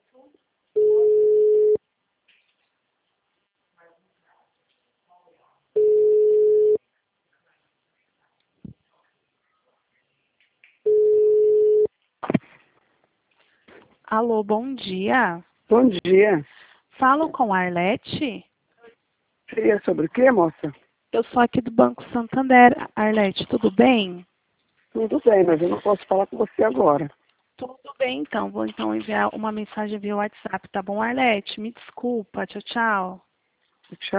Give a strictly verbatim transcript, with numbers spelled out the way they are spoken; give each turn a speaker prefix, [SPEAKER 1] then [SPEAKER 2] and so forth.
[SPEAKER 1] Alô, bom dia.
[SPEAKER 2] Bom dia.
[SPEAKER 1] Falo com a Arlete?
[SPEAKER 2] Seria sobre o quê, moça?
[SPEAKER 1] Eu sou aqui do Banco Santander. Arlete, tudo bem?
[SPEAKER 2] Tudo bem, mas eu não posso falar com você agora.
[SPEAKER 1] Tudo bem, então. Vou então enviar uma mensagem via WhatsApp, tá bom, Arlete? Me desculpa. Tchau, tchau.
[SPEAKER 2] Tchau.